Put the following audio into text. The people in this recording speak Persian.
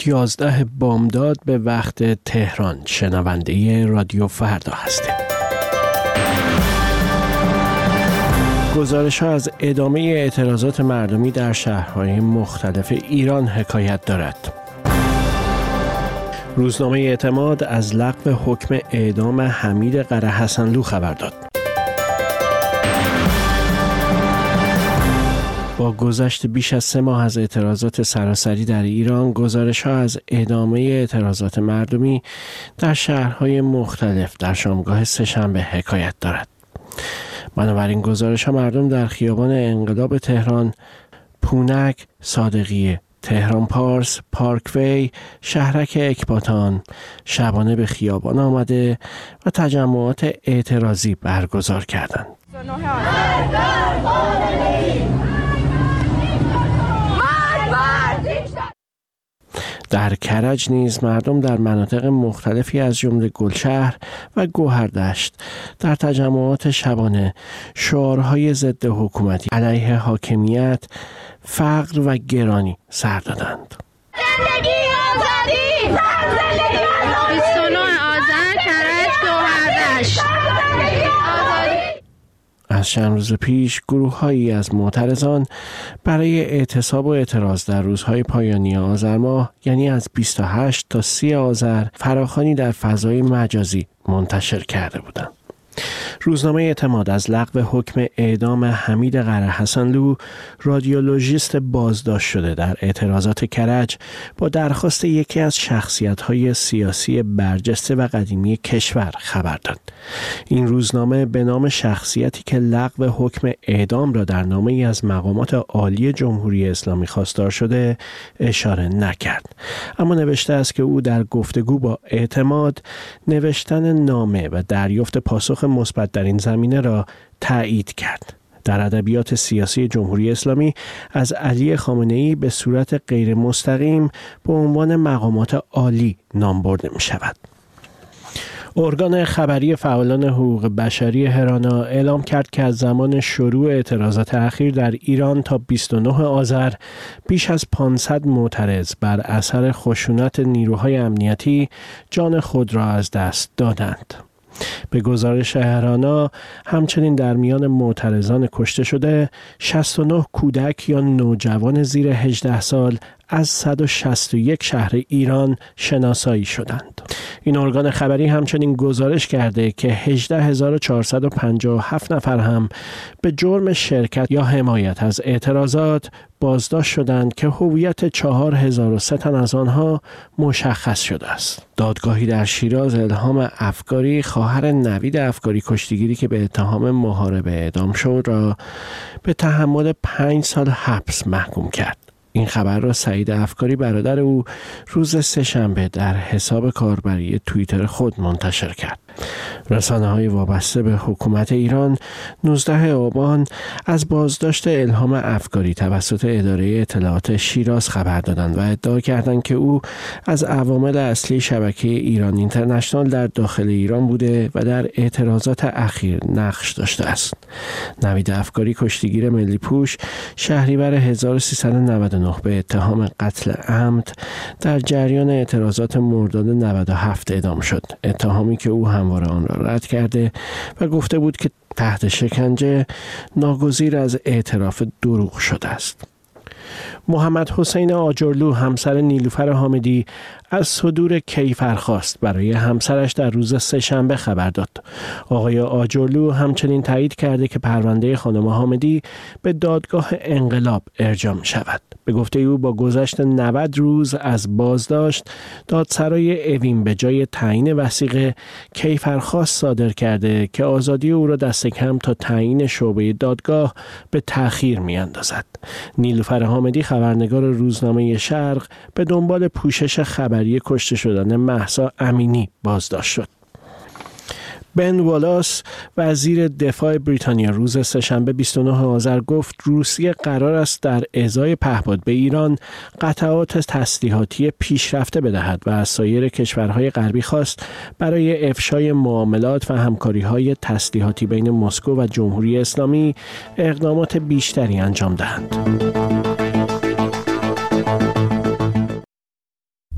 11 بامداد به وقت تهران. شنونده رادیو فردا هستید. گزارش‌ها از ادامه اعتراضات مردمی در شهرهای مختلف ایران حکایت دارد. روزنامه اعتماد از لغو حکم اعدام حمید قرهحسنلو خبر داد. با گذشت بیش از 3 ماه از اعتراضات سراسری در ایران، گزارش‌ها از ادامه اعتراضات مردمی در شهرهای مختلف در شامگاه سه‌شنبه حکایت دارد. بنابراین گزارش‌ها مردم در خیابان انقلاب تهران، پونک، صادقیه، تهران پارس، پارکوی، شهرک اکباتان، شبانه به خیابان آمده و تجمعات اعتراضی برگزار کردند. در کرج نیز مردم در مناطق مختلفی از جمله گلشهر و گوهردشت در تجمعات شبانه شعارهای ضد حکومتی علیه حاکمیت، فقر و گرانی سر دادند. زندگی آزادی! 29 آذر کرج گوهردشت. از چند روز پیش گروه‌هایی از معترضان برای اعتصاب و اعتراض در روزهای پایانی آذر ماه، یعنی از 28 تا 30 آذر، فراخوانی در فضای مجازی منتشر کرده بودند. روزنامه اعتماد از لغو حکم اعدام حمید قرهحسنلو، رادیولوژیست بازداشت شده در اعتراضات کرج، با درخواست یکی از شخصیت‌های سیاسی برجسته و قدیمی کشور خبر داد. این روزنامه به نام شخصیتی که لغو حکم اعدام را در نامه‌ای از مقامات عالی جمهوری اسلامی خواستار شده اشاره نکرد، اما نوشته است که او در گفتگو با اعتماد نوشتن نامه و دریافت پاسخ مثبت در این زمینه را تایید کرد. در ادبیات سیاسی جمهوری اسلامی از علی خامنه‌ای به صورت غیر مستقیم به عنوان مقامات عالی نام برده می شود. ارگان خبری فعالان حقوق بشری هرانا اعلام کرد که از زمان شروع اعتراضات اخیر در ایران تا 29 آذر بیش از 500 معترض بر اثر خشونت نیروهای امنیتی جان خود را از دست دادند. به گزارش هرانا همچنین در میان معترضان کشته شده 69 کودک یا نوجوان زیر 18 سال از 161 شهر ایران شناسایی شدند. این ارگان خبری همچنین گزارش کرده که 18457 نفر هم به جرم شرکت یا حمایت از اعتراضات بازداشت شدند که هویت 4003 تن از آنها مشخص شده است. دادگاهی در شیراز الهام افکاری، خواهر نوید افکاری کشتیگیری که به اتهام محاربه اعدام شد، را به تحمل 5 سال حبس محکوم کرد. این خبر را سعید افکاری برادر او روز سه‌شنبه در حساب کاربری توییتر خود منتشر کرد. رسانه‌های وابسته به حکومت ایران 19 آبان از بازداشت الهام افکاری توسط اداره اطلاعات شیراز خبر دادند و ادعا کردند که او از عوامل اصلی شبکه ایران اینترنشنال در داخل ایران بوده و در اعتراضات اخیر نقش داشته است. نوید افکاری کشتیگیر ملی پوش شهریور 1399 به اتهام قتل عمد در جریان اعتراضات مرداد 97 اعدام شد. اتهامی که او همواره آن را رد کرده و گفته بود که تحت شکنجه ناگزیر از اعتراف دروغ شده است. محمد حسین آجرلو همسر نیلوفر حامدی از صدور کیفرخواست برای همسرش در روز سه‌شنبه خبر داد. آقای آجرلو همچنین تایید کرده که پرونده خانم حامدی به دادگاه انقلاب ارجاع می شود. به گفته او با گذشت 90 روز از بازداشت، دادسرای اوین به جای تعیین وثیقه کیفرخواست صادر کرده که آزادی او را دست کم تا تعیین شعبه دادگاه به تأخیر می اندازد. نیلوفر حامدی خبرنگار روزنامه شرق به دنبال پوشش خبری کشته شدن مهسا امینی بازداشت شد. بن والاس وزیر دفاع بریتانیا روز سه‌شنبه 29 آذر گفت روسیه قرار است در ازای پهپاد به ایران قطعات تسلیحاتی پیشرفته بدهد و از سایر کشورهای غربی خواست برای افشای معاملات و همکاری‌های تسلیحاتی بین مسکو و جمهوری اسلامی اقدامات بیشتری انجام دهند.